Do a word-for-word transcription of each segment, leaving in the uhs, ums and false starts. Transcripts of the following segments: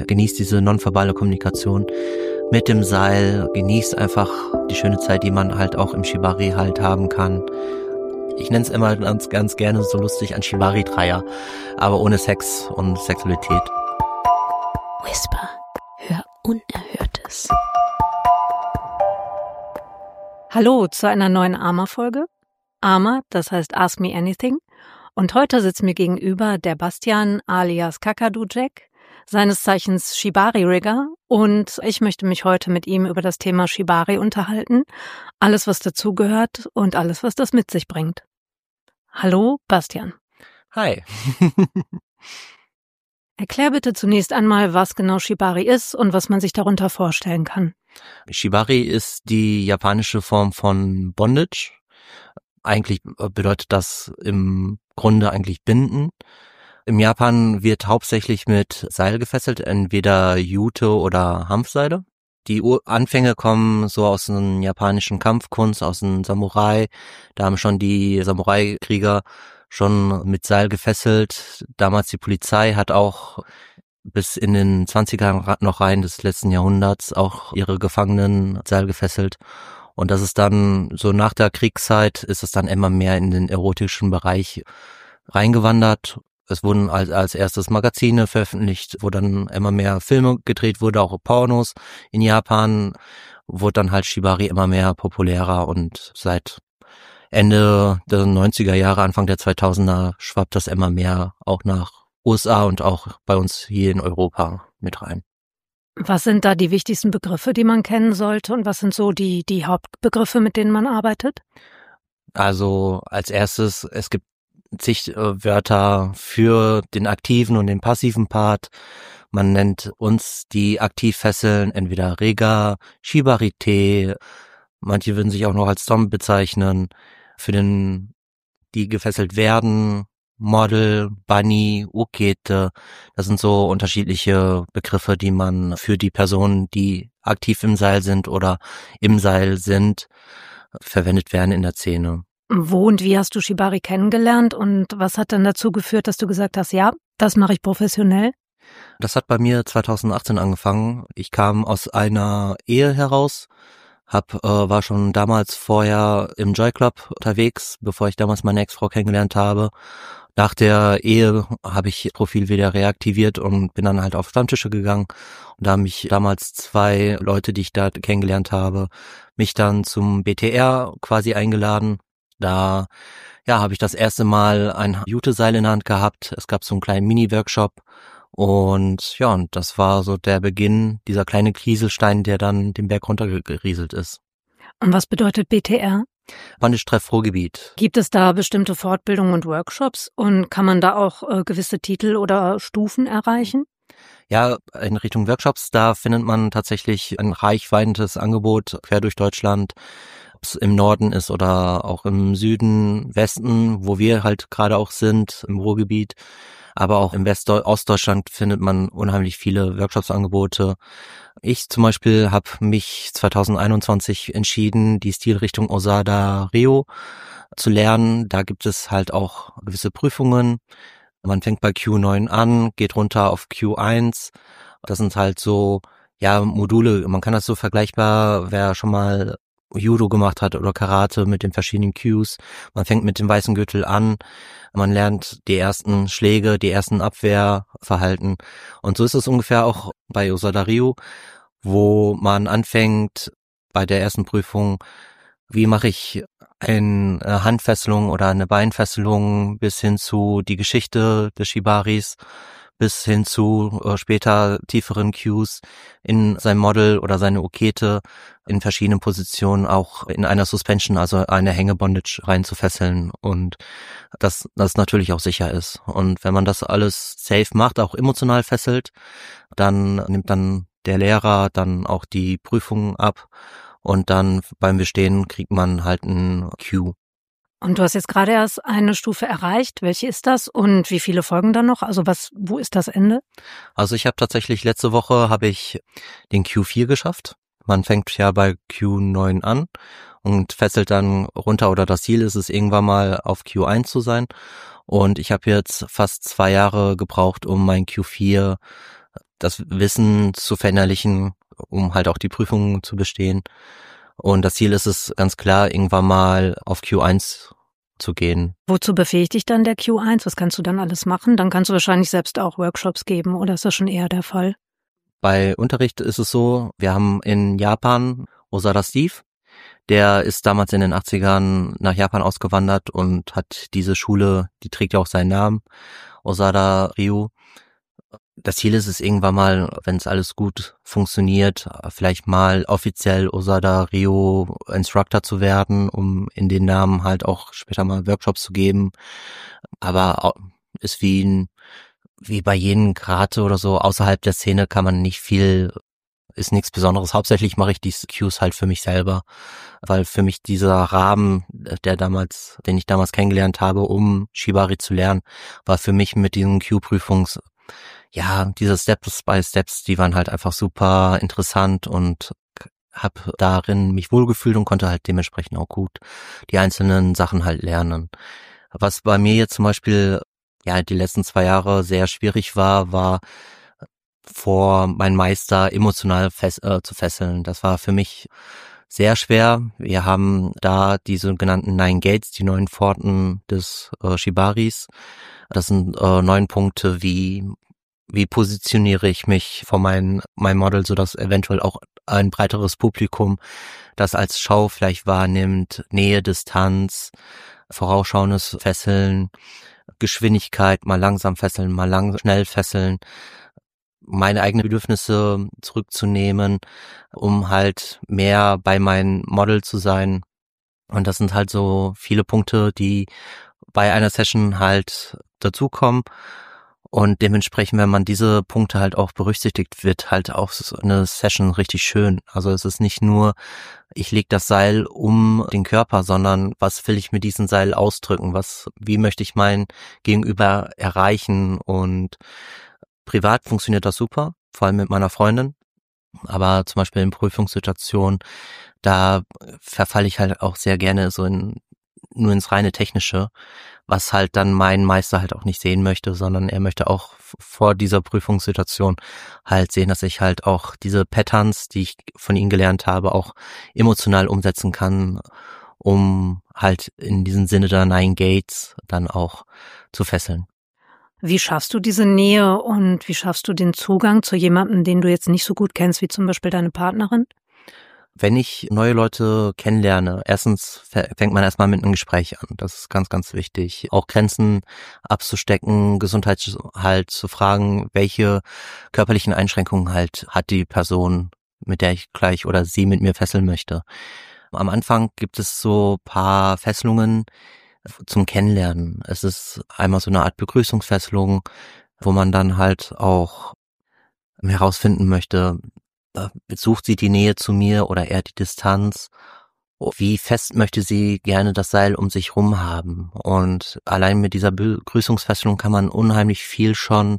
genießt diese nonverbale Kommunikation mit dem Seil, genießt einfach die schöne Zeit, die man halt auch im Shibari halt haben kann. Ich nenne es immer ganz, ganz gerne so lustig ein Shibari-Dreier, aber ohne Sex und Sexualität. Whisper, hör Unerhörtes. Hallo zu einer neuen Arma-Folge. Arma, das heißt Ask Me Anything. Und heute sitzt mir gegenüber der Bastian alias Kakadu Jack, seines Zeichens Shibari-Rigger. Und ich möchte mich heute mit ihm über das Thema Shibari unterhalten. Alles, was dazugehört und alles, was das mit sich bringt. Hallo, Bastian. Hi. Erklär bitte zunächst einmal, was genau Shibari ist und was man sich darunter vorstellen kann. Shibari ist die japanische Form von Bondage. Eigentlich bedeutet das im Grunde eigentlich Binden. Im Japan wird hauptsächlich mit Seil gefesselt, entweder Jute oder Hanfseile. Die Anfänge kommen so aus den japanischen Kampfkunst, aus den Samurai. Da haben schon die Samurai-Krieger schon mit Seil gefesselt. Damals die Polizei hat auch bis in den zwanziger noch rein des letzten Jahrhunderts auch ihre Gefangenen Seil gefesselt. Und das ist dann, so nach der Kriegszeit, ist es dann immer mehr in den erotischen Bereich reingewandert. Es wurden als, als erstes Magazine veröffentlicht, wo dann immer mehr Filme gedreht wurde, auch Pornos in Japan, wurde dann halt Shibari immer mehr populärer und seit Ende der neunziger Jahre, Anfang der zweitausender schwappt das immer mehr auch nach U S A und auch bei uns hier in Europa mit rein. Was sind da die wichtigsten Begriffe, die man kennen sollte und was sind so die, die Hauptbegriffe, mit denen man arbeitet? Also als erstes, es gibt zig äh, Wörter für den aktiven und den passiven Part. Man nennt uns die Aktivfesseln entweder Rega, Shibari-te, manche würden sich auch noch als Dom bezeichnen. Für den, die gefesselt werden, Model, Bunny, Ukete, das sind so unterschiedliche Begriffe, die man für die Personen, die aktiv im Seil sind oder im Seil sind, verwendet werden in der Szene. Wo und wie hast du Shibari kennengelernt und was hat dann dazu geführt, dass du gesagt hast, ja, das mache ich professionell? Das hat bei mir zweitausendachtzehn angefangen. Ich kam aus einer Ehe heraus, hab, äh, war schon damals vorher im Joy Club unterwegs, bevor ich damals meine Ex-Frau kennengelernt habe. Nach der Ehe habe ich das Profil wieder reaktiviert und bin dann halt auf Stammtische gegangen. Und da haben mich damals zwei Leute, die ich da kennengelernt habe, mich dann zum B T R quasi eingeladen. Da ja, habe ich das erste Mal ein Jute-Seil in der Hand gehabt. Es gab so einen kleinen Mini-Workshop. Und ja, und das war so der Beginn, dieser kleine Kieselstein, der dann den Berg runtergerieselt ist. Und was bedeutet B T R? Bondage-Treff-Ruhrgebiet. Gibt es da bestimmte Fortbildungen und Workshops und kann man da auch äh, gewisse Titel oder Stufen erreichen? Ja, in Richtung Workshops, da findet man tatsächlich ein reichweitendes Angebot quer durch Deutschland, ob es im Norden ist oder auch im Süden, Westen, wo wir halt gerade auch sind, im Ruhrgebiet. Aber auch im West- Ostdeutschland findet man unheimlich viele Workshops-Angebote. Ich zum Beispiel habe mich zweitausendeinundzwanzig entschieden, die Stilrichtung Osada Ryo zu lernen. Da gibt es halt auch gewisse Prüfungen. Man fängt bei Q neun an, geht runter auf Q eins. Das sind halt so, ja, Module. Man kann das so vergleichbar, wer schon mal Judo gemacht hat oder Karate mit den verschiedenen Cues. Man fängt mit dem weißen Gürtel an, man lernt die ersten Schläge, die ersten Abwehrverhalten. Und so ist es ungefähr auch bei Osada Ryo, wo man anfängt bei der ersten Prüfung, wie mache ich eine Handfesselung oder eine Beinfesselung bis hin zu die Geschichte des Shibaris, bis hin zu äh, später tieferen Cues in sein Model oder seine Ukete in verschiedenen Positionen auch in einer Suspension, also eine Hängebondage reinzufesseln und dass das natürlich auch sicher ist. Und wenn man das alles safe macht, auch emotional fesselt, dann nimmt dann der Lehrer dann auch die Prüfungen ab und dann beim Bestehen kriegt man halt ein Cue. Und du hast jetzt gerade erst eine Stufe erreicht. Welche ist das und wie viele folgen dann noch? Also was, wo ist das Ende? Also ich habe tatsächlich letzte Woche habe ich den Q vier geschafft. Man fängt ja bei Q neun an und fesselt dann runter oder das Ziel ist es irgendwann mal auf Q eins zu sein. Und ich habe jetzt fast zwei Jahre gebraucht, um mein Q vier das Wissen zu verinnerlichen, um halt auch die Prüfungen zu bestehen. Und das Ziel ist es ganz klar, irgendwann mal auf Q eins zu gehen. Wozu befähigt dich dann der Q eins? Was kannst du dann alles machen? Dann kannst du wahrscheinlich selbst auch Workshops geben, oder ist das schon eher der Fall? Bei Unterricht ist es so, wir haben in Japan Osada Steve, der ist damals in den achtzigern nach Japan ausgewandert und hat diese Schule, die trägt ja auch seinen Namen, Osada Ryu. Das Ziel ist es irgendwann mal, wenn es alles gut funktioniert, vielleicht mal offiziell Osada Ryu Instructor zu werden, um in den Namen halt auch später mal Workshops zu geben. Aber ist wie ein, wie bei jedem Karate oder so, außerhalb der Szene kann man nicht viel, ist nichts Besonderes. Hauptsächlich mache ich die Cues halt für mich selber, weil für mich dieser Rahmen, der damals, den ich damals kennengelernt habe, um Shibari zu lernen, war für mich mit diesen Cue-Prüfungs ja, diese Steps by Steps, die waren halt einfach super interessant und habe darin mich wohlgefühlt und konnte halt dementsprechend auch gut die einzelnen Sachen halt lernen. Was bei mir jetzt zum Beispiel ja die letzten zwei Jahre sehr schwierig war, war vor meinen Meister emotional fest, äh, zu fesseln. Das war für mich sehr schwer. Wir haben da die sogenannten Nine Gates, die neun Pforten des äh, Shibaris. Das sind äh, neun Punkte wie Wie positioniere ich mich vor mein, mein Model, sodass eventuell auch ein breiteres Publikum das als Schau vielleicht wahrnimmt, Nähe, Distanz, vorausschauendes Fesseln, Geschwindigkeit, mal langsam fesseln, mal lang, schnell fesseln, meine eigenen Bedürfnisse zurückzunehmen, um halt mehr bei meinem Model zu sein. Und das sind halt so viele Punkte, die bei einer Session halt dazukommen. Und dementsprechend, wenn man diese Punkte halt auch berücksichtigt, wird halt auch eine Session richtig schön. Also es ist nicht nur, ich lege das Seil um den Körper, sondern was will ich mit diesem Seil ausdrücken? Was, wie möchte ich mein Gegenüber erreichen? Und privat funktioniert das super, vor allem mit meiner Freundin. Aber zum Beispiel in Prüfungssituationen, da verfalle ich halt auch sehr gerne so in nur ins reine Technische, was halt dann mein Meister halt auch nicht sehen möchte, sondern er möchte auch vor dieser Prüfungssituation halt sehen, dass ich halt auch diese Patterns, die ich von ihm gelernt habe, auch emotional umsetzen kann, um halt in diesem Sinne der Nine Gates dann auch zu fesseln. Wie schaffst du diese Nähe und wie schaffst du den Zugang zu jemandem, den du jetzt nicht so gut kennst, wie zum Beispiel deine Partnerin? Wenn ich neue Leute kennenlerne, erstens fängt man erstmal mit einem Gespräch an. Das ist ganz, ganz wichtig. Auch Grenzen abzustecken, Gesundheit halt zu fragen, welche körperlichen Einschränkungen halt hat die Person, mit der ich gleich oder sie mit mir fesseln möchte. Am Anfang gibt es so paar Fesselungen zum Kennenlernen. Es ist einmal so eine Art Begrüßungsfesselung, wo man dann halt auch herausfinden möchte, sucht sie die Nähe zu mir oder eher die Distanz? Wie fest möchte sie gerne das Seil um sich rum haben? Und allein mit dieser Begrüßungsfesselung kann man unheimlich viel schon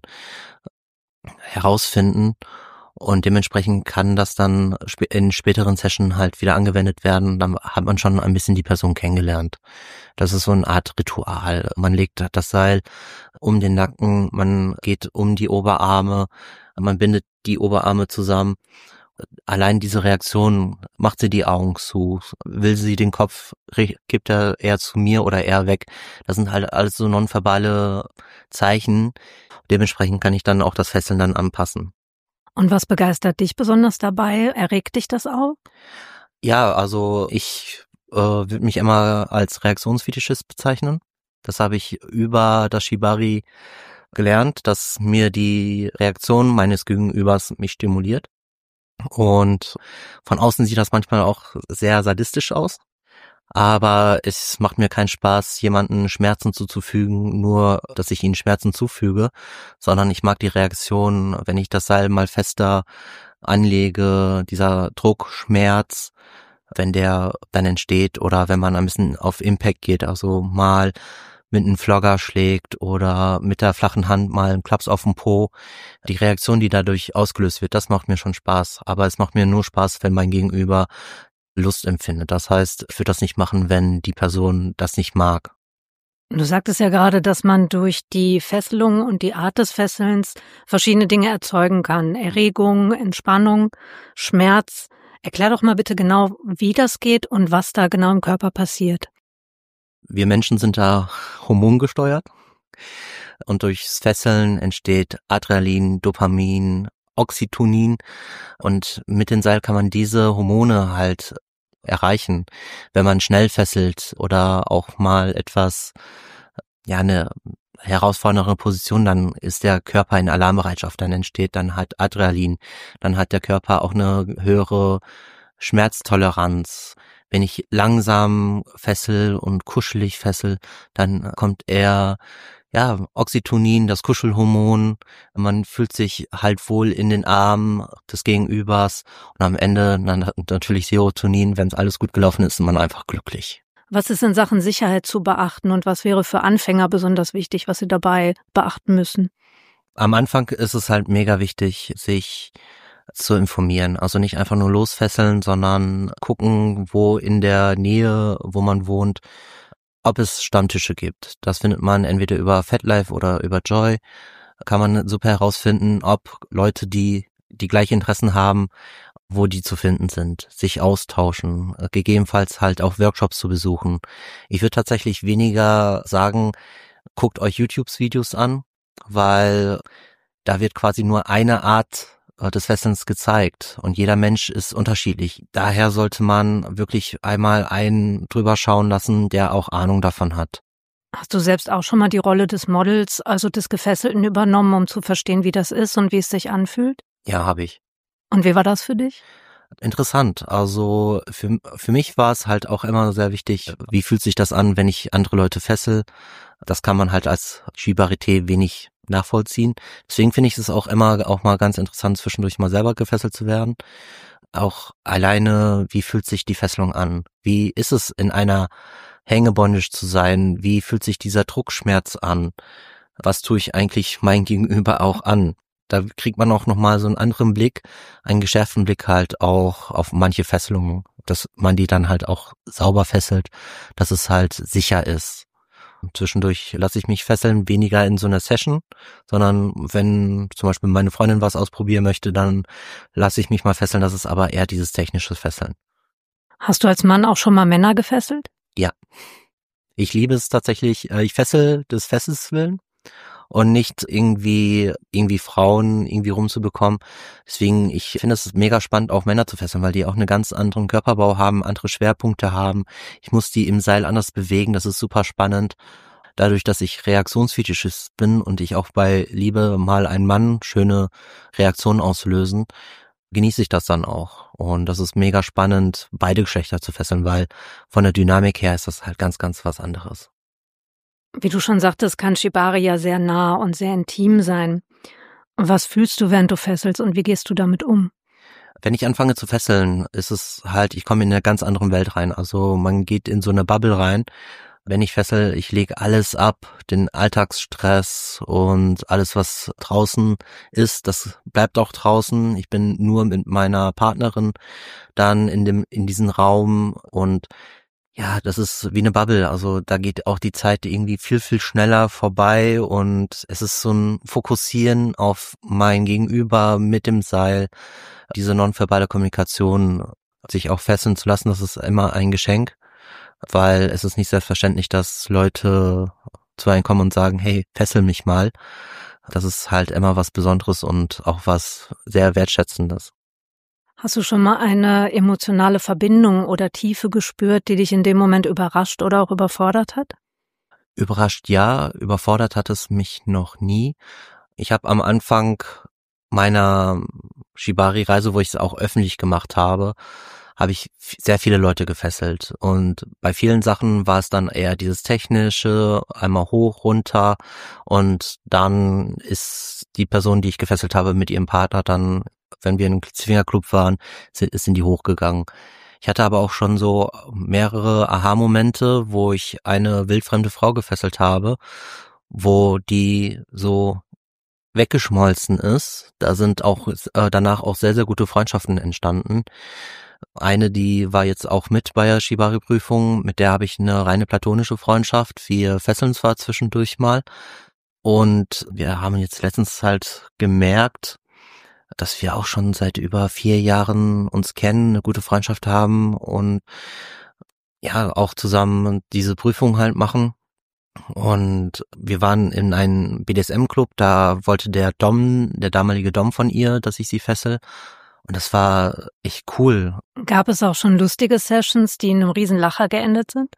herausfinden und dementsprechend kann das dann in späteren Sessions halt wieder angewendet werden. Dann hat man schon ein bisschen die Person kennengelernt. Das ist so eine Art Ritual. Man legt das Seil um den Nacken, man geht um die Oberarme, man bindet die Oberarme zusammen. Allein diese Reaktion, macht sie die Augen zu, will sie den Kopf, gibt er eher zu mir oder eher weg. Das sind halt alles so nonverbale Zeichen. Dementsprechend kann ich dann auch das Fesseln dann anpassen. Und was begeistert dich besonders dabei? Erregt dich das auch? Ja, also ich äh, würde mich immer als Reaktionsfetischist bezeichnen. Das habe ich über das Shibari gelernt, dass mir die Reaktion meines Gegenübers mich stimuliert. Und von außen sieht das manchmal auch sehr sadistisch aus. Aber es macht mir keinen Spaß, jemanden Schmerzen zuzufügen, nur dass ich ihnen Schmerzen zufüge, sondern ich mag die Reaktion, wenn ich das Seil mal fester anlege, dieser Druck, Schmerz, wenn der dann entsteht oder wenn man ein bisschen auf Impact geht, also mal mit einem Flogger schlägt oder mit der flachen Hand mal einen Klaps auf den Po. Die Reaktion, die dadurch ausgelöst wird, das macht mir schon Spaß. Aber es macht mir nur Spaß, wenn mein Gegenüber Lust empfindet. Das heißt, ich würde das nicht machen, wenn die Person das nicht mag. Du sagtest ja gerade, dass man durch die Fesselung und die Art des Fesselns verschiedene Dinge erzeugen kann. Erregung, Entspannung, Schmerz. Erklär doch mal bitte genau, wie das geht und was da genau im Körper passiert. Wir Menschen sind da hormongesteuert und durchs Fesseln entsteht Adrenalin, Dopamin, Oxytocin und mit dem Seil kann man diese Hormone halt erreichen. Wenn man schnell fesselt oder auch mal etwas, ja, eine herausfordernde Position, dann ist der Körper in Alarmbereitschaft, dann entsteht dann halt Adrenalin, dann hat der Körper auch eine höhere Schmerztoleranz. Wenn ich langsam fessel und kuschelig fessel, dann kommt eher ja, Oxytocin, das Kuschelhormon, man fühlt sich halt wohl in den Armen des Gegenübers und am Ende dann natürlich Serotonin, wenn es alles gut gelaufen ist, ist man einfach glücklich. Was ist in Sachen Sicherheit zu beachten und was wäre für Anfänger besonders wichtig, was sie dabei beachten müssen? Am Anfang ist es halt mega wichtig, sich zu informieren. Also nicht einfach nur losfesseln, sondern gucken, wo in der Nähe, wo man wohnt, ob es Stammtische gibt. Das findet man entweder über FetLife oder über Joy. Kann man super herausfinden, ob Leute, die die gleichen Interessen haben, wo die zu finden sind, sich austauschen, gegebenenfalls halt auch Workshops zu besuchen. Ich würde tatsächlich weniger sagen, guckt euch YouTube-Videos an, weil da wird quasi nur eine Art des Fesselns gezeigt und jeder Mensch ist unterschiedlich. Daher sollte man wirklich einmal einen drüber schauen lassen, der auch Ahnung davon hat. Hast du selbst auch schon mal die Rolle des Models, also des Gefesselten, übernommen, um zu verstehen, wie das ist und wie es sich anfühlt? Ja, habe ich. Und wie war das für dich? Interessant. Also für, für mich war es halt auch immer sehr wichtig, wie fühlt sich das an, wenn ich andere Leute fessel. Das kann man halt als Shibarite wenig nachvollziehen. Deswegen finde ich es auch immer auch mal ganz interessant, zwischendurch mal selber gefesselt zu werden. Auch alleine, wie fühlt sich die Fesselung an? Wie ist es in einer Hängebondage zu sein? Wie fühlt sich dieser Druckschmerz an? Was tue ich eigentlich mein Gegenüber auch an? Da kriegt man auch nochmal so einen anderen Blick, einen geschärften Blick halt auch auf manche Fesselungen, dass man die dann halt auch sauber fesselt, dass es halt sicher ist. Und zwischendurch lasse ich mich fesseln, weniger in so einer Session, sondern wenn zum Beispiel meine Freundin was ausprobieren möchte, dann lasse ich mich mal fesseln, das ist aber eher dieses technische Fesseln. Hast du als Mann auch schon mal Männer gefesselt? Ja. Ich liebe es tatsächlich, ich fessel des Fessels willen. Und nicht irgendwie irgendwie Frauen irgendwie rumzubekommen. Deswegen, ich finde es mega spannend, auch Männer zu fesseln, weil die auch einen ganz anderen Körperbau haben, andere Schwerpunkte haben. Ich muss die im Seil anders bewegen, das ist super spannend. Dadurch, dass ich Reaktionsfetischist bin und ich auch bei Liebe mal einen Mann schöne Reaktionen auslösen, genieße ich das dann auch. Und das ist mega spannend, beide Geschlechter zu fesseln, weil von der Dynamik her ist das halt ganz, ganz was anderes. Wie du schon sagtest, kann Shibari ja sehr nah und sehr intim sein. Was fühlst du, während du fesselst und wie gehst du damit um? Wenn ich anfange zu fesseln, ist es halt, ich komme in eine ganz andere Welt rein. Also man geht in so eine Bubble rein. Wenn ich fessel, ich lege alles ab, den Alltagsstress und alles, was draußen ist, das bleibt auch draußen. Ich bin nur mit meiner Partnerin dann in dem in diesem Raum und ja, das ist wie eine Bubble, also da geht auch die Zeit irgendwie viel, viel schneller vorbei und es ist so ein Fokussieren auf mein Gegenüber mit dem Seil, diese nonverbale Kommunikation, sich auch fesseln zu lassen, das ist immer ein Geschenk, weil es ist nicht selbstverständlich, dass Leute zu einem kommen und sagen, hey, fessel mich mal. Das ist halt immer was Besonderes und auch was sehr Wertschätzendes. Hast du schon mal eine emotionale Verbindung oder Tiefe gespürt, die dich in dem Moment überrascht oder auch überfordert hat? Überrascht ja, überfordert hat es mich noch nie. Ich habe am Anfang meiner Shibari-Reise, wo ich es auch öffentlich gemacht habe, habe ich sehr viele Leute gefesselt. Und bei vielen Sachen war es dann eher dieses Technische, einmal hoch, runter. Und dann ist die Person, die ich gefesselt habe, mit ihrem Partner dann, wenn wir in einem Swingerclub waren, sind, sind die hochgegangen. Ich hatte aber auch schon so mehrere Aha-Momente, wo ich eine wildfremde Frau gefesselt habe, wo die so weggeschmolzen ist. Da sind auch äh, danach auch sehr, sehr gute Freundschaften entstanden. Eine, die war jetzt auch mit bei der Shibari-Prüfung, mit der habe ich eine reine platonische Freundschaft. Wir fesseln zwar zwischendurch mal und wir haben jetzt letztens halt gemerkt, dass wir auch schon seit über vier Jahren uns kennen, eine gute Freundschaft haben und ja, auch zusammen diese Prüfung halt machen. Und wir waren in einem B D S M-Club, da wollte der Dom, der damalige Dom von ihr, dass ich sie fessel. Und das war echt cool. Gab es auch schon lustige Sessions, die in einem Riesenlacher geendet sind?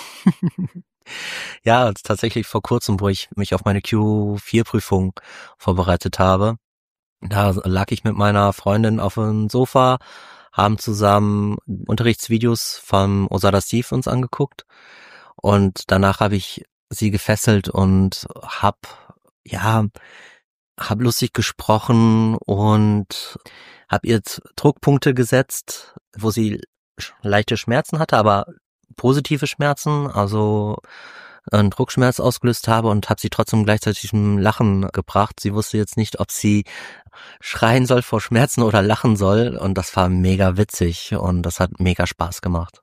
Ja, tatsächlich vor kurzem, wo ich mich auf meine Q vier Prüfung vorbereitet habe. Da lag ich mit meiner Freundin auf dem Sofa, haben zusammen Unterrichtsvideos vom Osada Steve uns angeguckt. Und danach habe ich sie gefesselt und hab, ja, hab lustig gesprochen und hab ihr Druckpunkte gesetzt, wo sie leichte Schmerzen hatte, aber positive Schmerzen, also einen Druckschmerz ausgelöst habe und habe sie trotzdem gleichzeitig zum Lachen gebracht. Sie wusste jetzt nicht, ob sie schreien soll vor Schmerzen oder lachen soll und das war mega witzig und das hat mega Spaß gemacht.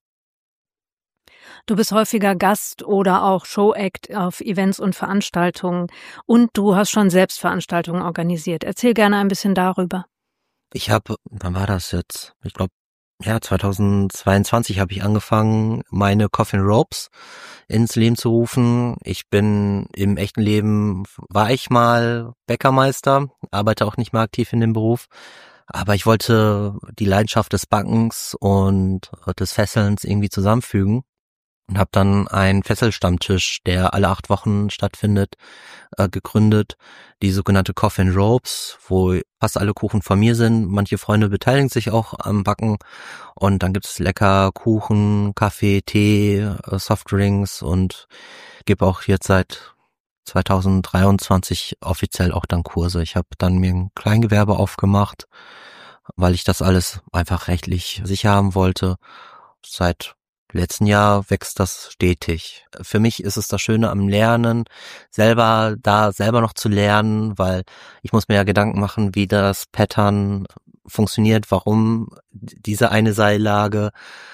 Du bist häufiger Gast oder auch Showact auf Events und Veranstaltungen und du hast schon selbst Veranstaltungen organisiert. Erzähl gerne ein bisschen darüber. Ich habe, wann war das jetzt? Ich glaube, ja, zweitausendzweiundzwanzig habe ich angefangen, meine Coffin Ropes ins Leben zu rufen. Ich bin im echten Leben, war ich mal Bäckermeister, arbeite auch nicht mehr aktiv in dem Beruf. Aber ich wollte die Leidenschaft des Backens und des Fesselns irgendwie zusammenfügen. Und habe dann einen Fesselstammtisch, der alle acht Wochen stattfindet, äh, gegründet. Die sogenannte Coffin Ropes, wo fast alle Kuchen von mir sind. Manche Freunde beteiligen sich auch am Backen. Und dann gibt es lecker Kuchen, Kaffee, Tee, äh, Softdrinks und gebe auch jetzt seit zweitausenddreiundzwanzig offiziell auch dann Kurse. Ich habe dann mir ein Kleingewerbe aufgemacht, weil ich das alles einfach rechtlich sicher haben wollte. Seit letzten Jahr wächst das stetig. Für mich ist es das Schöne am Lernen, selber da selber noch zu lernen, weil ich muss mir ja Gedanken machen, wie das Pattern funktioniert, warum diese eine Seillage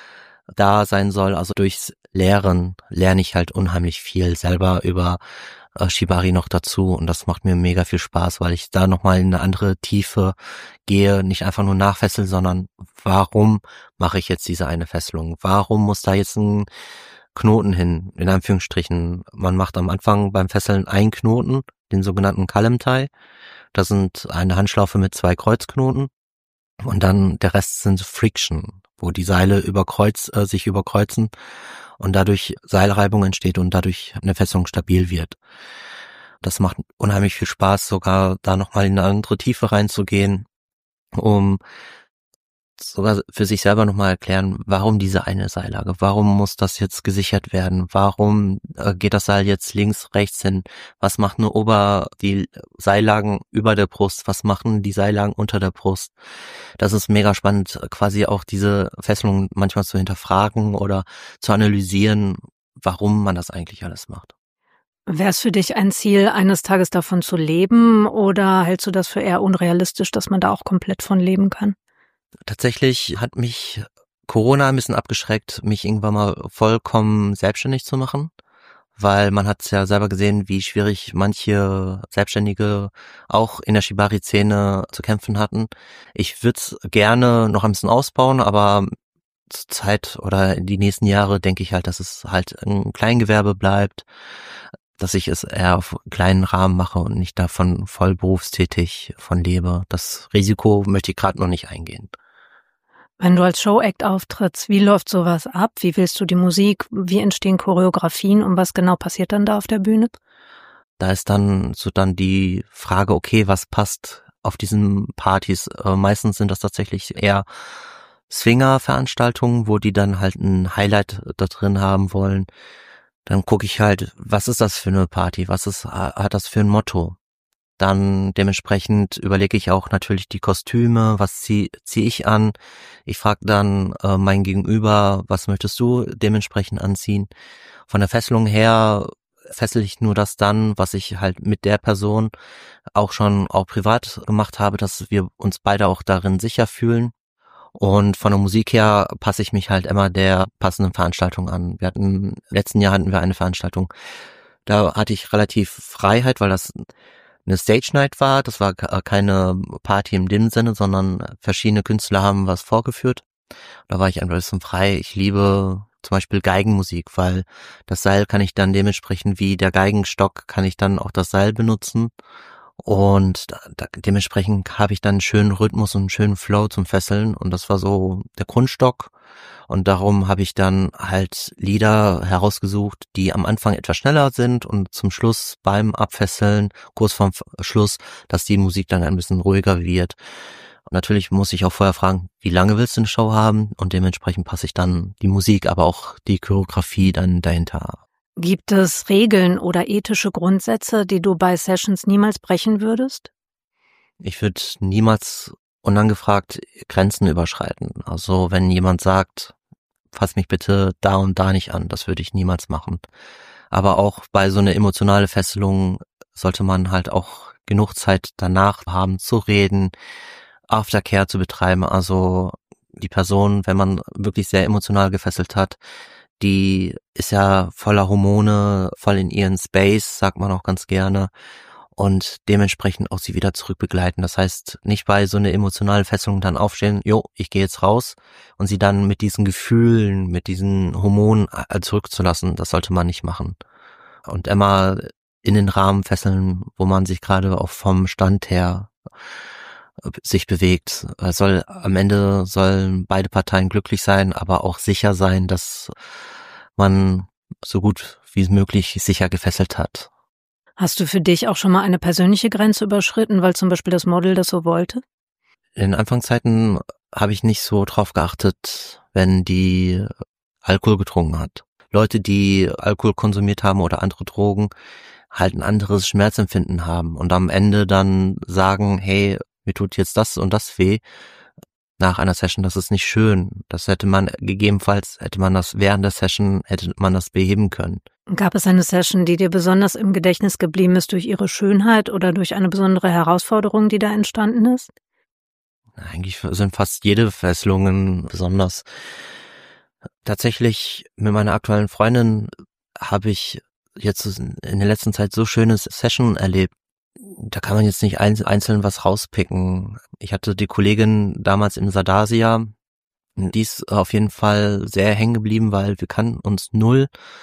da sein soll. Also durchs Lehren lerne ich halt unheimlich viel selber über äh, Shibari noch dazu und das macht mir mega viel Spaß, weil ich da nochmal in eine andere Tiefe gehe, nicht einfach nur nachfesseln, sondern warum mache ich jetzt diese eine Fesselung? Warum muss da jetzt ein Knoten hin, in Anführungsstrichen? Man macht am Anfang beim Fesseln einen Knoten, den sogenannten Kalemtai. Das sind eine Handschlaufe mit zwei Kreuzknoten und dann der Rest sind Friction, wo die Seile überkreuz, äh, sich überkreuzen und dadurch Seilreibung entsteht und dadurch eine Fesselung stabil wird. Das macht unheimlich viel Spaß, sogar da nochmal in eine andere Tiefe reinzugehen, um sogar für sich selber nochmal erklären, warum diese eine Seillage, warum muss das jetzt gesichert werden, warum äh, geht das Seil jetzt links, rechts hin, was macht eine Ober, die Seillagen über der Brust, was machen die Seillagen unter der Brust. Das ist mega spannend, quasi auch diese Fesselung manchmal zu hinterfragen oder zu analysieren, warum man das eigentlich alles macht. Wäre es für dich ein Ziel, eines Tages davon zu leben oder hältst du das für eher unrealistisch, dass man da auch komplett von leben kann? Tatsächlich hat mich Corona ein bisschen abgeschreckt, mich irgendwann mal vollkommen selbstständig zu machen, weil man hat es ja selber gesehen, wie schwierig manche Selbstständige auch in der Shibari-Szene zu kämpfen hatten. Ich würde es gerne noch ein bisschen ausbauen, aber zur Zeit oder in die nächsten Jahre denke ich halt, dass es halt ein Kleingewerbe bleibt, dass ich es eher auf kleinen Rahmen mache und nicht davon voll berufstätig von lebe. Das Risiko möchte ich gerade noch nicht eingehen. Wenn du als Showact auftrittst, wie läuft sowas ab? Wie wählst du die Musik? Wie entstehen Choreografien? Und was genau passiert dann da auf der Bühne? Da ist dann so dann die Frage, okay, was passt auf diesen Partys? Äh, meistens sind das tatsächlich eher Swinger-Veranstaltungen, wo die dann halt ein Highlight da drin haben wollen. Dann gucke ich halt, was ist das für eine Party? Was ist, hat das für ein Motto? Dann dementsprechend überlege ich auch natürlich die Kostüme, was ziehe zieh ich an. Ich frage dann äh, mein Gegenüber, was möchtest du dementsprechend anziehen? Von der Fesselung her fessel ich nur das dann, was ich halt mit der Person auch schon auch privat gemacht habe, dass wir uns beide auch darin sicher fühlen. Und von der Musik her passe ich mich halt immer der passenden Veranstaltung an. Wir hatten, letzten Jahr hatten wir eine Veranstaltung, da hatte ich relativ Freiheit, weil das eine Stage Night war. Das war keine Party in dem Sinne, sondern verschiedene Künstler haben was vorgeführt. Da war ich ein bisschen frei. Ich liebe zum Beispiel Geigenmusik, weil das Seil kann ich dann dementsprechend wie der Geigenstock kann ich dann auch das Seil benutzen. Und da, da, dementsprechend habe ich dann einen schönen Rhythmus und einen schönen Flow zum Fesseln. Und das war so der Grundstock. Und darum habe ich dann halt Lieder herausgesucht, die am Anfang etwas schneller sind und zum Schluss beim Abfesseln, kurz vorm Schluss, dass die Musik dann ein bisschen ruhiger wird. Und natürlich muss ich auch vorher fragen, wie lange willst du eine Show haben? Und dementsprechend passe ich dann die Musik, aber auch die Choreografie dann dahinter. Gibt es Regeln oder ethische Grundsätze, die du bei Sessions niemals brechen würdest? Ich würde niemals unangefragt Grenzen überschreiten. Also wenn jemand sagt, fass mich bitte da und da nicht an, das würde ich niemals machen. Aber auch bei so einer emotionalen Fesselung sollte man halt auch genug Zeit danach haben zu reden, Aftercare zu betreiben. Also die Person, wenn man wirklich sehr emotional gefesselt hat, die ist ja voller Hormone, voll in ihren Space, sagt man auch ganz gerne. Und dementsprechend auch sie wieder zurückbegleiten. Das heißt, nicht bei so einer emotionalen Fesselung dann aufstehen, jo, ich gehe jetzt raus und sie dann mit diesen Gefühlen, mit diesen Hormonen zurückzulassen, das sollte man nicht machen. Und immer in den Rahmen fesseln, wo man sich gerade auch vom Stand her sich bewegt. Es soll, am Ende sollen beide Parteien glücklich sein, aber auch sicher sein, dass man so gut wie möglich sicher gefesselt hat. Hast du für dich auch schon mal eine persönliche Grenze überschritten, weil zum Beispiel das Model das so wollte? In Anfangszeiten habe ich nicht so drauf geachtet, wenn die Alkohol getrunken hat. Leute, die Alkohol konsumiert haben oder andere Drogen, halt ein anderes Schmerzempfinden haben und am Ende dann sagen, hey, mir tut jetzt das und das weh nach einer Session, das ist nicht schön. Das hätte man, gegebenenfalls hätte man das während der Session, hätte man das beheben können. Gab es eine Session, die dir besonders im Gedächtnis geblieben ist durch ihre Schönheit oder durch eine besondere Herausforderung, die da entstanden ist? Eigentlich sind fast jede Fesselungen besonders. Tatsächlich mit meiner aktuellen Freundin habe ich jetzt in der letzten Zeit so schöne Session erlebt. Da kann man jetzt nicht einzeln was rauspicken. Ich hatte die Kollegin damals im Sardasia, die ist auf jeden Fall sehr hängen geblieben, weil wir kannten uns null.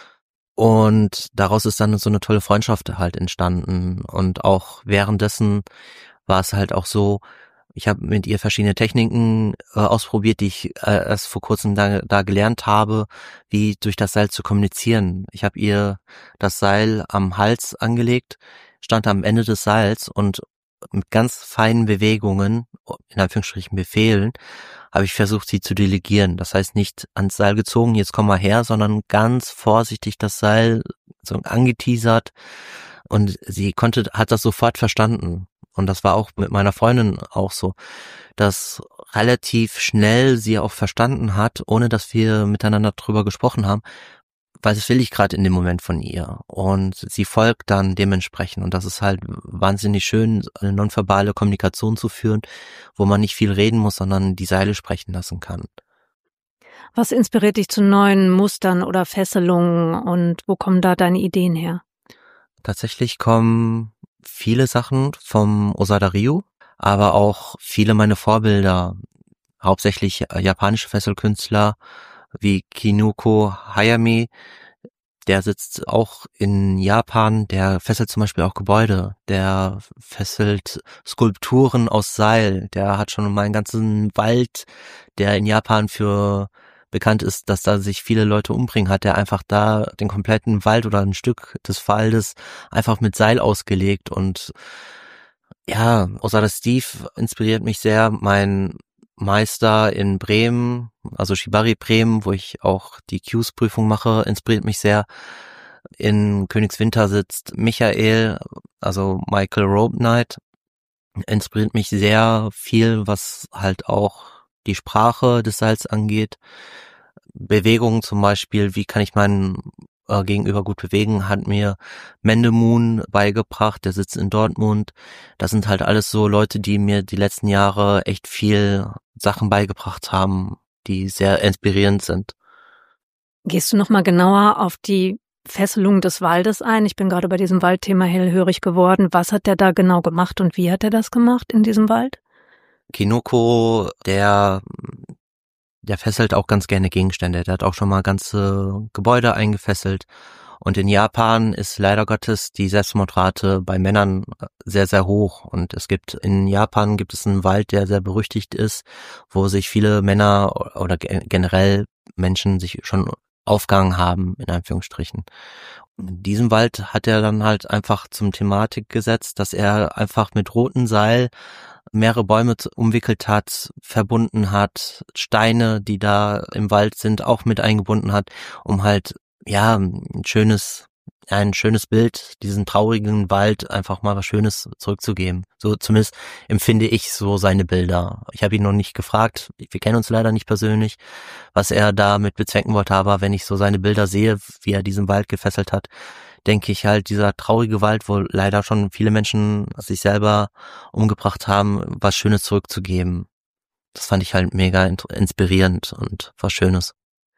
Und daraus ist dann so eine tolle Freundschaft halt entstanden. Und auch währenddessen war es halt auch so, ich habe mit ihr verschiedene Techniken äh, ausprobiert, die ich äh, erst vor kurzem da, da gelernt habe, wie durch das Seil zu kommunizieren. Ich habe ihr das Seil am Hals angelegt, stand am Ende des Seils und mit ganz feinen Bewegungen, in Anführungsstrichen Befehlen, habe ich versucht, sie zu delegieren. Das heißt nicht ans Seil gezogen, jetzt komm mal her, sondern ganz vorsichtig das Seil so angeteasert und sie konnte, hat das sofort verstanden. Und das war auch mit meiner Freundin auch so, dass relativ schnell sie auch verstanden hat, ohne dass wir miteinander drüber gesprochen haben, weil das will ich gerade in dem Moment von ihr. Und sie folgt dann dementsprechend. Und das ist halt wahnsinnig schön, eine nonverbale Kommunikation zu führen, wo man nicht viel reden muss, sondern die Seile sprechen lassen kann. Was inspiriert dich zu neuen Mustern oder Fesselungen und wo kommen da deine Ideen her? Tatsächlich kommen viele Sachen vom Osada Ryu, aber auch viele meiner Vorbilder, hauptsächlich japanische Fesselkünstler wie Kinuko Hayame, der sitzt auch in Japan, der fesselt zum Beispiel auch Gebäude, der fesselt Skulpturen aus Seil, der hat schon mal einen ganzen Wald, der in Japan für bekannt ist, dass da sich viele Leute umbringen, hat der einfach da den kompletten Wald oder ein Stück des Waldes einfach mit Seil ausgelegt. Und ja, Osada Steve inspiriert mich sehr. Mein Meister in Bremen, also Shibari Bremen, wo ich auch die Cues-Prüfung mache, inspiriert mich sehr. In Königswinter sitzt Michael, also Michael Rope Knight, inspiriert mich sehr viel, was halt auch die Sprache des Seils angeht. Bewegungen zum Beispiel, wie kann ich meinen äh, Gegenüber gut bewegen, hat mir Mendemoon beigebracht, der sitzt in Dortmund. Das sind halt alles so Leute, die mir die letzten Jahre echt viel Sachen beigebracht haben, die sehr inspirierend sind. Gehst du noch mal genauer auf die Fesselung des Waldes ein? Ich bin gerade bei diesem Waldthema hellhörig geworden. Was hat der da genau gemacht und wie hat er das gemacht in diesem Wald? Kinoko, der, der fesselt auch ganz gerne Gegenstände. Der hat auch schon mal ganze Gebäude eingefesselt. Und in Japan ist leider Gottes die Selbstmordrate bei Männern sehr, sehr hoch. Und es gibt, in Japan gibt es einen Wald, der sehr berüchtigt ist, wo sich viele Männer oder generell Menschen sich schon aufgehangen haben, in Anführungsstrichen. In diesem Wald hat er dann halt einfach zum Thematik gesetzt, dass er einfach mit rotem Seil mehrere Bäume umwickelt hat, verbunden hat, Steine, die da im Wald sind, auch mit eingebunden hat, um halt, ja, ein schönes, ein schönes Bild, diesen traurigen Wald einfach mal was Schönes zurückzugeben. So zumindest empfinde ich so seine Bilder. Ich habe ihn noch nicht gefragt, wir kennen uns leider nicht persönlich, was er damit bezwecken wollte, aber wenn ich so seine Bilder sehe, wie er diesen Wald gefesselt hat, denke ich halt, dieser traurige Wald, wo leider schon viele Menschen sich selber umgebracht haben, was Schönes zurückzugeben. Das fand ich halt mega inspirierend und was Schönes.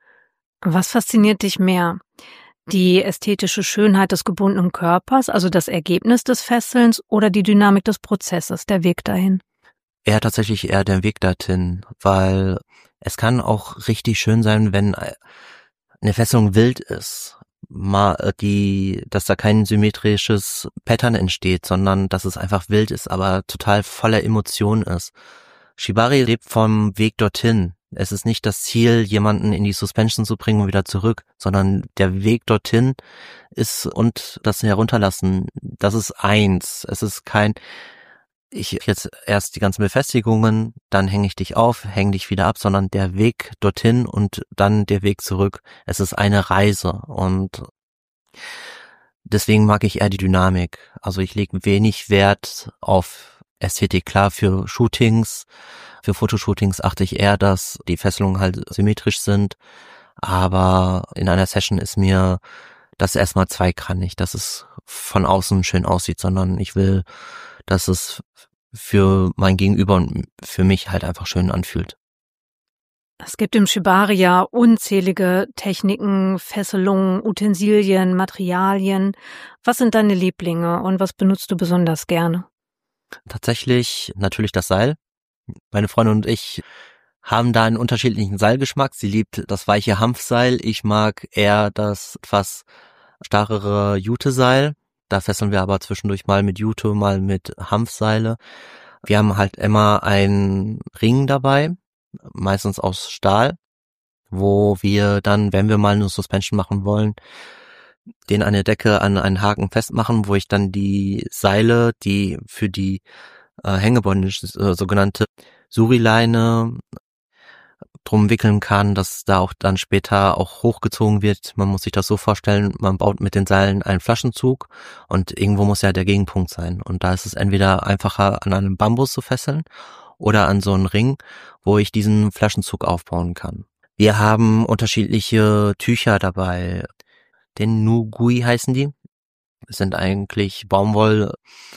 Was fasziniert dich mehr? Die ästhetische Schönheit des gebundenen Körpers, also das Ergebnis des Fesselns, oder die Dynamik des Prozesses, der Weg dahin? Eher tatsächlich eher der Weg dorthin, weil es kann auch richtig schön sein, wenn eine Fesselung wild ist, mal die, dass da kein symmetrisches Pattern entsteht, sondern dass es einfach wild ist, aber total voller Emotionen ist. Shibari lebt vom Weg dorthin. Es ist nicht das Ziel, jemanden in die Suspension zu bringen und wieder zurück, sondern der Weg dorthin ist und das Herunterlassen, das ist eins. Es ist kein, ich jetzt erst die ganzen Befestigungen, dann hänge ich dich auf, hänge dich wieder ab, sondern der Weg dorthin und dann der Weg zurück. Es ist eine Reise und deswegen mag ich eher die Dynamik. Also ich lege wenig Wert auf Ästhetik. Klar, für Shootings, für Fotoshootings achte ich eher, dass die Fesselungen halt symmetrisch sind, aber in einer Session ist mir das erstmal zweikannig, dass es von außen schön aussieht, sondern ich will, dass es für mein Gegenüber und für mich halt einfach schön anfühlt. Es gibt im Shibari ja unzählige Techniken, Fesselungen, Utensilien, Materialien. Was sind deine Lieblinge und was benutzt du besonders gerne? Tatsächlich natürlich das Seil. Meine Freundin und ich haben da einen unterschiedlichen Seilgeschmack. Sie liebt das weiche Hanfseil. Ich mag eher das etwas starrere Jute-Seil. Da fesseln wir aber zwischendurch mal mit Jute, mal mit Hanfseile. Wir haben halt immer einen Ring dabei, meistens aus Stahl, wo wir dann, wenn wir mal eine Suspension machen wollen, den an der Decke an einen Haken festmachen, wo ich dann die Seile, die für die äh, Hängebondage, äh, sogenannte Suri-Leine, drum wickeln kann, dass da auch dann später auch hochgezogen wird. Man muss sich das so vorstellen, man baut mit den Seilen einen Flaschenzug und irgendwo muss ja der Gegenpunkt sein. Und da ist es entweder einfacher an einem Bambus zu fesseln oder an so einen Ring, wo ich diesen Flaschenzug aufbauen kann. Wir haben unterschiedliche Tücher dabei. Den Nugui heißen die. Das sind eigentlich Baumwolltücher,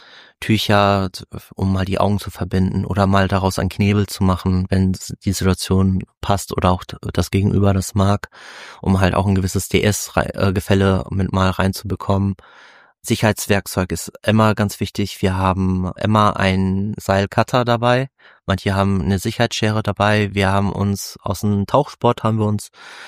um mal die Augen zu verbinden oder mal daraus einen Knebel zu machen, wenn die Situation passt oder auch das Gegenüber das mag, um halt auch ein gewisses D S-Gefälle mit mal reinzubekommen. Sicherheitswerkzeug ist immer ganz wichtig. Wir haben immer einen Seilcutter dabei. Manche haben eine Sicherheitsschere dabei. Wir haben uns aus dem Tauchsport haben wir uns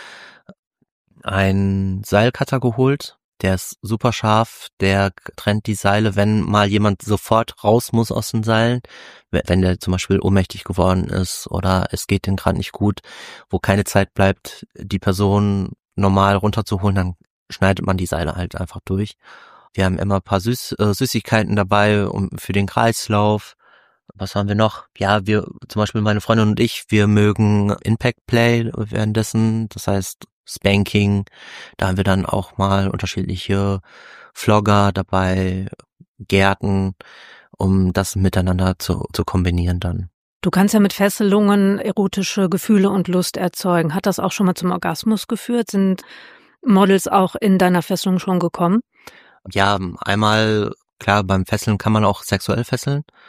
einen Seilcutter geholt. Der ist super scharf, der trennt die Seile, wenn mal jemand sofort raus muss aus den Seilen, wenn der zum Beispiel ohnmächtig geworden ist oder es geht ihm gerade nicht gut, wo keine Zeit bleibt, die Person normal runterzuholen, dann schneidet man die Seile halt einfach durch. Wir haben immer ein paar Süß, äh, Süßigkeiten dabei um, für den Kreislauf. Was haben wir noch? Ja, wir, zum Beispiel meine Freundin und ich, wir mögen Impact Play währenddessen, das heißt Spanking, da haben wir dann auch mal unterschiedliche Flogger dabei, Gärten, um das miteinander zu, zu kombinieren dann. Du kannst ja mit Fesselungen erotische Gefühle und Lust erzeugen. Hat das auch schon mal zum Orgasmus geführt? Sind Models auch in deiner Fesselung schon gekommen? Ja, einmal, klar, beim Fesseln kann man auch sexuell fesseln.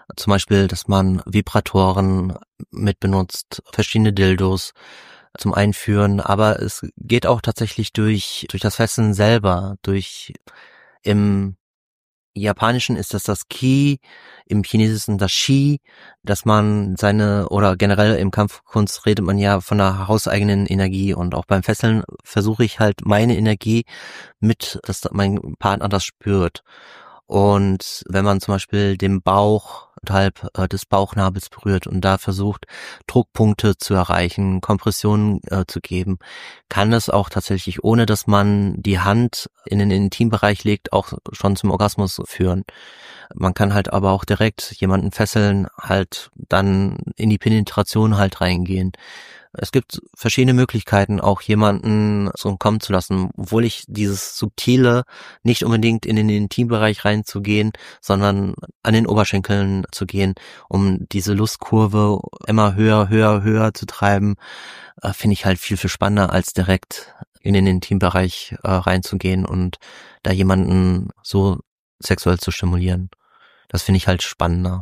Zum Beispiel, dass man Vibratoren mit benutzt, verschiedene Dildos zum Einführen, aber es geht auch tatsächlich durch durch das Fesseln selber, durch im Japanischen ist das das Ki, im Chinesischen das Shi, dass man seine, oder generell im Kampfkunst redet man ja von der hauseigenen Energie, und auch beim Fesseln versuche ich halt meine Energie mit, dass mein Partner das spürt. Und wenn man zum Beispiel den Bauch unterhalb äh, des Bauchnabels berührt und da versucht, Druckpunkte zu erreichen, Kompressionen äh, zu geben, kann es auch tatsächlich, ohne dass man die Hand in den Intimbereich legt, auch schon zum Orgasmus führen. Man kann halt aber auch direkt jemanden fesseln, halt dann in die Penetration halt reingehen. Es gibt verschiedene Möglichkeiten, auch jemanden so kommen zu lassen, obwohl ich dieses Subtile, nicht unbedingt in den Intimbereich reinzugehen, sondern an den Oberschenkeln zu gehen, um diese Lustkurve immer höher, höher, höher zu treiben, äh, finde ich halt viel, viel spannender, als direkt in den Intimbereich äh, reinzugehen und da jemanden so sexuell zu stimulieren. Das finde ich halt spannender.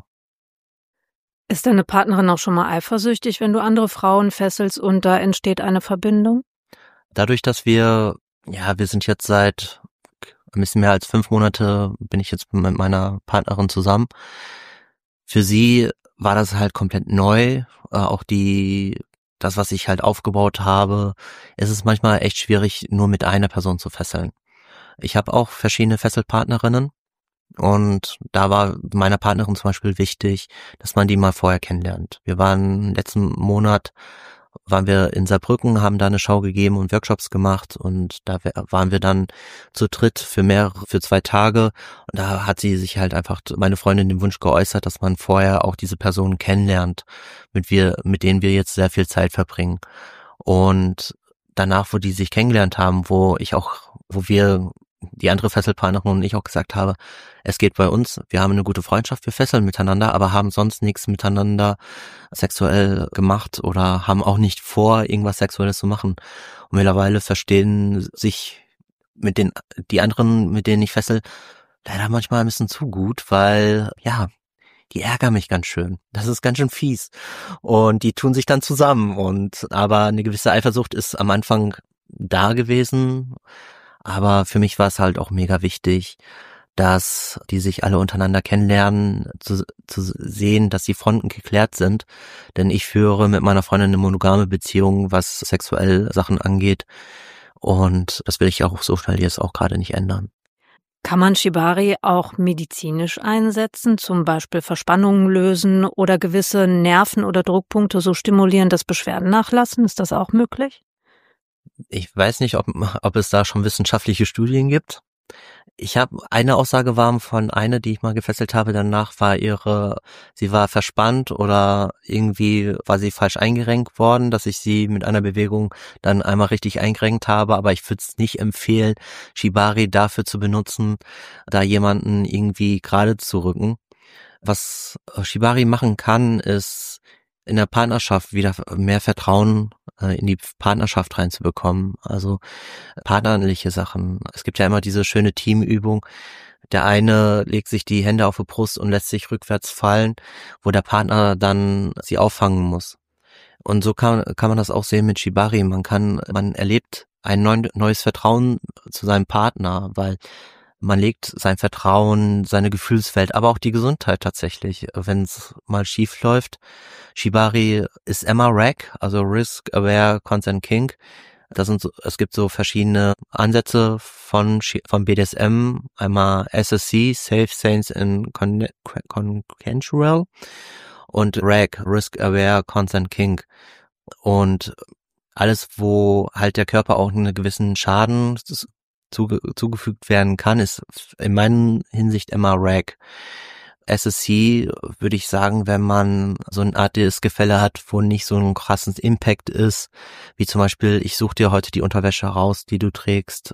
Ist deine Partnerin auch schon mal eifersüchtig, wenn du andere Frauen fesselst und da entsteht eine Verbindung? Dadurch, dass wir, ja, wir sind jetzt seit ein bisschen mehr als fünf Monate, bin ich jetzt mit meiner Partnerin zusammen. Für sie war das halt komplett neu, äh, auch die, das, was ich halt aufgebaut habe. Es ist manchmal echt schwierig, nur mit einer Person zu fesseln. Ich habe auch verschiedene Fesselpartnerinnen. Und da war meiner Partnerin zum Beispiel wichtig, dass man die mal vorher kennenlernt. Wir waren letzten Monat, waren wir in Saarbrücken, haben da eine Show gegeben und Workshops gemacht, und da waren wir dann zu dritt für mehrere, für zwei Tage, und da hat sie sich halt einfach, meine Freundin, den Wunsch geäußert, dass man vorher auch diese Personen kennenlernt, mit wir, mit denen wir jetzt sehr viel Zeit verbringen. Und danach, wo die sich kennengelernt haben, wo ich auch, wo wir, die andere Fesselpartnerin und ich auch gesagt habe, es geht bei uns, wir haben eine gute Freundschaft, wir fesseln miteinander, aber haben sonst nichts miteinander sexuell gemacht oder haben auch nicht vor, irgendwas Sexuelles zu machen. Und mittlerweile verstehen sich mit den, die anderen, mit denen ich fessel, leider manchmal ein bisschen zu gut, weil, ja, die ärgern mich ganz schön. Das ist ganz schön fies. Und die tun sich dann zusammen, und, aber eine gewisse Eifersucht ist am Anfang da gewesen. Aber für mich war es halt auch mega wichtig, dass die sich alle untereinander kennenlernen, zu, zu sehen, dass die Fronten geklärt sind. Denn ich führe mit meiner Freundin eine monogame Beziehung, was sexuell Sachen angeht. Und das will ich auch so schnell jetzt auch gerade nicht ändern. Kann man Shibari auch medizinisch einsetzen, zum Beispiel Verspannungen lösen oder gewisse Nerven oder Druckpunkte so stimulieren, dass Beschwerden nachlassen? Ist das auch möglich? Ich weiß nicht, ob, ob es da schon wissenschaftliche Studien gibt. Ich habe eine Aussage war von einer, die ich mal gefesselt habe, danach war ihre, sie war verspannt oder irgendwie war sie falsch eingerenkt worden, dass ich sie mit einer Bewegung dann einmal richtig eingerenkt habe, aber ich würde es nicht empfehlen, Shibari dafür zu benutzen, da jemanden irgendwie gerade zu rücken. Was Shibari machen kann, ist in der Partnerschaft wieder mehr Vertrauen äh, in die Partnerschaft reinzubekommen. Also partnerliche Sachen. Es gibt ja immer diese schöne Teamübung. Der eine legt sich die Hände auf die Brust und lässt sich rückwärts fallen, wo der Partner dann sie auffangen muss. Und so kann, kann man das auch sehen mit Shibari. Man kann, man erlebt ein neu, neues Vertrauen zu seinem Partner, weil man legt sein Vertrauen, seine Gefühlswelt, aber auch die Gesundheit tatsächlich, wenn es mal schief läuft. Shibari ist M R R A C, also Risk Aware Consent Kink. Das sind so, es gibt so verschiedene Ansätze von von B D S M, einmal S S C, Safe, Sane and Consensual, und R A C, Risk Aware Consent Kink. Und alles, wo halt der Körper auch einen gewissen Schaden zuge zugefügt werden kann, ist in meiner Hinsicht M R R A C. S S C würde ich sagen, wenn man so eine Art des Gefälle hat, wo nicht so ein krasses Impact ist, wie zum Beispiel, ich suche dir heute die Unterwäsche raus, die du trägst.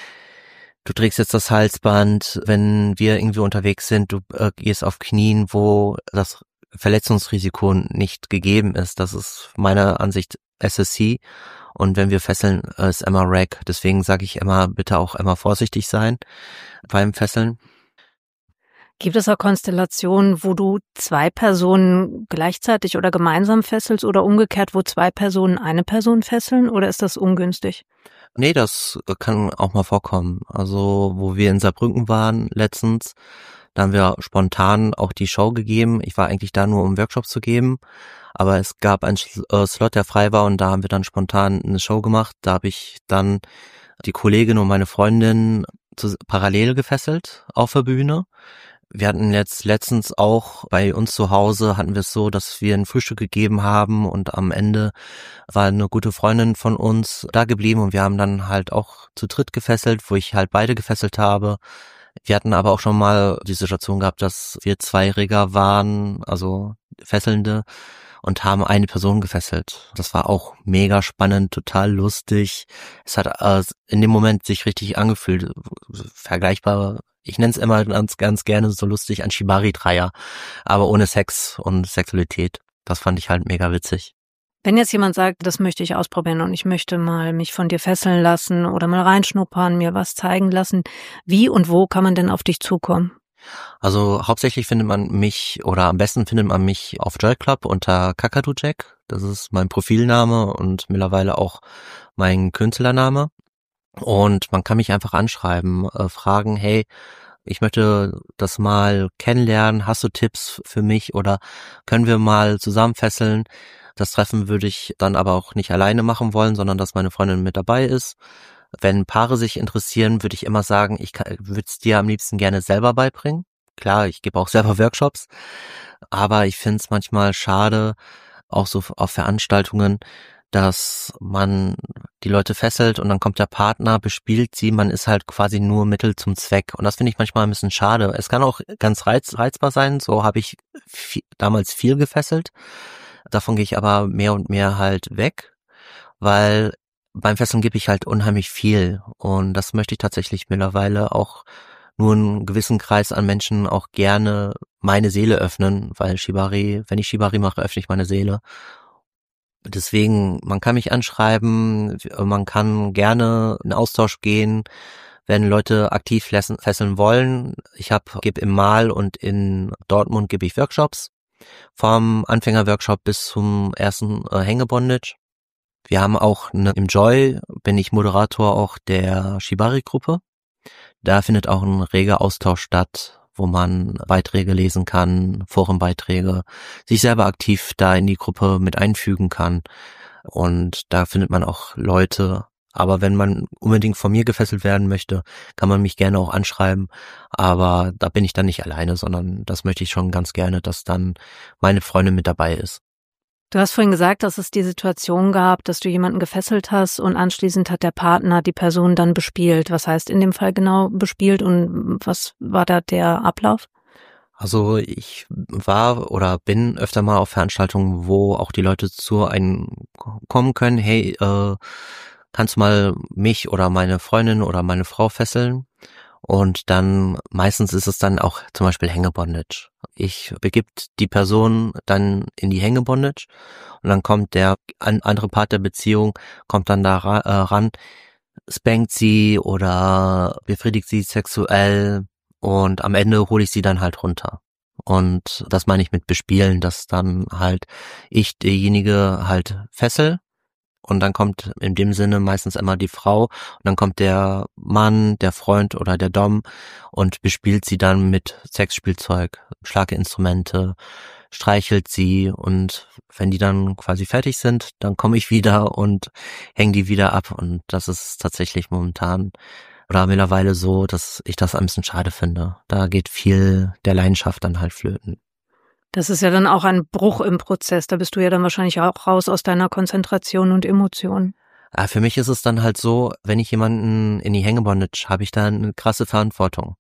Du trägst jetzt das Halsband, wenn wir irgendwie unterwegs sind, du äh, gehst auf Knien, wo das Verletzungsrisiko nicht gegeben ist. Das ist meiner Ansicht S S C. Und wenn wir fesseln, ist M R R A C. Deswegen sage ich immer, bitte auch immer vorsichtig sein beim Fesseln. Gibt es auch Konstellationen, wo du zwei Personen gleichzeitig oder gemeinsam fesselst oder umgekehrt, wo zwei Personen eine Person fesseln, oder ist das ungünstig? Nee, das kann auch mal vorkommen. Also, wo wir in Saarbrücken waren letztens, da haben wir spontan auch die Show gegeben. Ich war eigentlich da nur, um Workshops zu geben, aber es gab einen äh, Slot, der frei war, und da haben wir dann spontan eine Show gemacht. Da habe ich dann die Kollegin und meine Freundin zu, parallel gefesselt auf der Bühne. Wir hatten jetzt letztens auch bei uns zu Hause, hatten wir es so, dass wir ein Frühstück gegeben haben, und am Ende war eine gute Freundin von uns da geblieben, und wir haben dann halt auch zu dritt gefesselt, wo ich halt beide gefesselt habe. Wir hatten aber auch schon mal die Situation gehabt, dass wir zwei Rigger waren, also Fesselnde, und haben eine Person gefesselt. Das war auch mega spannend, total lustig. Es hat äh, in dem Moment sich richtig angefühlt, vergleichbar. Ich nenne es immer ganz, ganz gerne so lustig, ein Shibari-Dreier, aber ohne Sex und Sexualität. Das fand ich halt mega witzig. Wenn jetzt jemand sagt, das möchte ich ausprobieren und ich möchte mal mich von dir fesseln lassen oder mal reinschnuppern, mir was zeigen lassen, wie und wo kann man denn auf dich zukommen? Also hauptsächlich findet man mich, oder am besten findet man mich auf Joy Club unter Kakadu Jack. Das ist mein Profilname und mittlerweile auch mein Künstlername. Und man kann mich einfach anschreiben, äh, fragen, hey, ich möchte das mal kennenlernen, hast du Tipps für mich oder können wir mal zusammen fesseln? Das Treffen würde ich dann aber auch nicht alleine machen wollen, sondern dass meine Freundin mit dabei ist. Wenn Paare sich interessieren, würde ich immer sagen, ich würde es dir am liebsten gerne selber beibringen. Klar, ich gebe auch selber Workshops, aber ich finde es manchmal schade, auch so auf Veranstaltungen, dass man die Leute fesselt und dann kommt der Partner, bespielt sie, man ist halt quasi nur Mittel zum Zweck. Und das finde ich manchmal ein bisschen schade. Es kann auch ganz reiz, reizbar sein, so habe ich viel, damals viel gefesselt. Davon gehe ich aber mehr und mehr halt weg, weil beim Fesseln gebe ich halt unheimlich viel, und das möchte ich tatsächlich mittlerweile auch nur einen gewissen Kreis an Menschen auch gerne meine Seele öffnen, weil Shibari, wenn ich Shibari mache, öffne ich meine Seele. Deswegen, man kann mich anschreiben, man kann gerne in Austausch gehen, wenn Leute aktiv fesseln wollen. Ich habe gebe im Mal und in Dortmund gebe ich Workshops, vom Anfängerworkshop bis zum ersten äh, Hängebondage. Wir haben auch eine, im Joy bin ich Moderator auch der Shibari-Gruppe. Da findet auch ein reger Austausch statt, wo man Beiträge lesen kann, Forenbeiträge, sich selber aktiv da in die Gruppe mit einfügen kann. Und da findet man auch Leute. Aber wenn man unbedingt von mir gefesselt werden möchte, kann man mich gerne auch anschreiben. Aber da bin ich dann nicht alleine, sondern das möchte ich schon ganz gerne, dass dann meine Freundin mit dabei ist. Du hast vorhin gesagt, dass es die Situation gab, dass du jemanden gefesselt hast und anschließend hat der Partner die Person dann bespielt. Was heißt in dem Fall genau bespielt und was war da der Ablauf? Also ich war oder bin öfter mal auf Veranstaltungen, wo auch die Leute zu einem kommen können. Hey, äh, kannst du mal mich oder meine Freundin oder meine Frau fesseln? Und dann meistens ist es dann auch zum Beispiel Hängebondage. Ich begibt die Person dann in die Hängebondage und dann kommt der andere Part der Beziehung, kommt dann da ran, spankt sie oder befriedigt sie sexuell, und am Ende hole ich sie dann halt runter. Und das meine ich mit bespielen, dass dann halt ich derjenige halt fessel. Und dann kommt in dem Sinne meistens immer die Frau und dann kommt der Mann, der Freund oder der Dom und bespielt sie dann mit Sexspielzeug, Schlaginstrumente, streichelt sie, und wenn die dann quasi fertig sind, dann komme ich wieder und hänge die wieder ab, und das ist tatsächlich momentan oder mittlerweile so, dass ich das ein bisschen schade finde. Da geht viel der Leidenschaft dann halt flöten. Das ist ja dann auch ein Bruch im Prozess. Da bist du ja dann wahrscheinlich auch raus aus deiner Konzentration und Emotion. Ja, für mich ist es dann halt so, wenn ich jemanden in die Hängebondage, habe ich da eine krasse Verantwortung.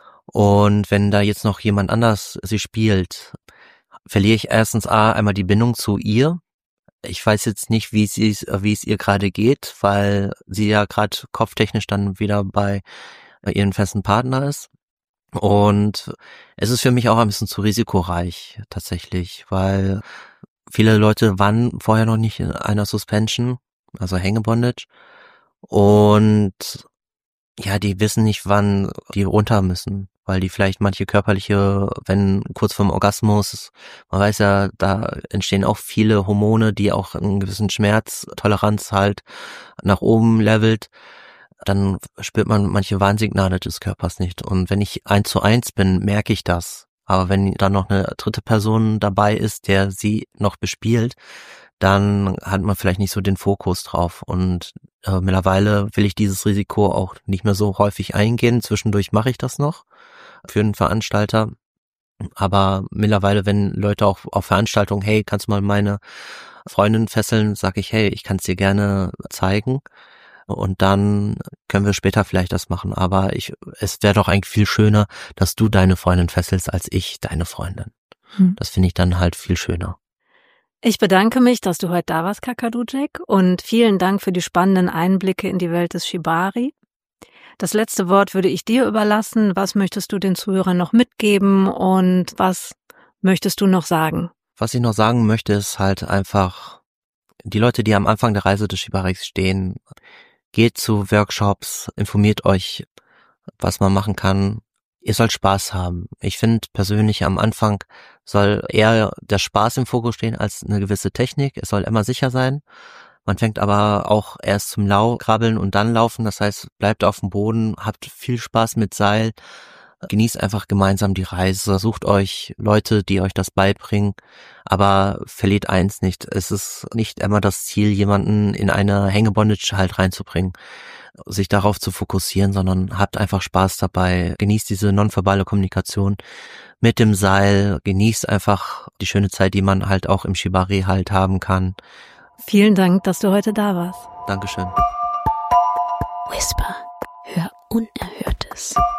Und wenn da jetzt noch jemand anders sie spielt, verliere ich erstens A, einmal die Bindung zu ihr. Ich weiß jetzt nicht, wie es, wie es ihr gerade geht, weil sie ja gerade kopftechnisch dann wieder bei ihrem festen Partner ist. Und es ist für mich auch ein bisschen zu risikoreich tatsächlich, weil viele Leute waren vorher noch nicht in einer Suspension, also Hängebondage. Und ja, die wissen nicht, wann die runter müssen, weil die vielleicht manche körperliche, wenn kurz vorm Orgasmus, man weiß ja, da entstehen auch viele Hormone, die auch einen gewissen Schmerztoleranz halt nach oben levelt, dann spürt man manche Warnsignale des Körpers nicht. Und wenn ich eins zu eins bin, merke ich das. Aber wenn dann noch eine dritte Person dabei ist, der sie noch bespielt, dann hat man vielleicht nicht so den Fokus drauf. Und äh, mittlerweile will ich dieses Risiko auch nicht mehr so häufig eingehen. Zwischendurch mache ich das noch für einen Veranstalter. Aber mittlerweile, wenn Leute auch auf Veranstaltungen, hey, kannst du mal meine Freundin fesseln, sage ich, hey, ich kann es dir gerne zeigen. Und dann können wir später vielleicht das machen. Aber ich, es wäre doch eigentlich viel schöner, dass du deine Freundin fesselst, als ich deine Freundin. Hm. Das finde ich dann halt viel schöner. Ich bedanke mich, dass du heute da warst, Kakadu Jack, und vielen Dank für die spannenden Einblicke in die Welt des Shibari. Das letzte Wort würde ich dir überlassen. Was möchtest du den Zuhörern noch mitgeben und was möchtest du noch sagen? Was ich noch sagen möchte, ist halt einfach, die Leute, die am Anfang der Reise des Shibaris stehen, geht zu Workshops, informiert euch, was man machen kann. Ihr sollt Spaß haben. Ich finde persönlich, am Anfang soll eher der Spaß im Fokus stehen als eine gewisse Technik. Es soll immer sicher sein. Man fängt aber auch erst zum Lau krabbeln und dann laufen. Das heißt, bleibt auf dem Boden, habt viel Spaß mit Seil, genießt einfach gemeinsam die Reise, sucht euch Leute, die euch das beibringen, aber verliert eins nicht. Es ist nicht immer das Ziel, jemanden in eine Hängebondage halt reinzubringen, sich darauf zu fokussieren, sondern habt einfach Spaß dabei, genießt diese nonverbale Kommunikation mit dem Seil, genießt einfach die schöne Zeit, die man halt auch im Shibari halt haben kann. Vielen Dank, dass du heute da warst. Dankeschön. Whisper, hör Unerhörtes.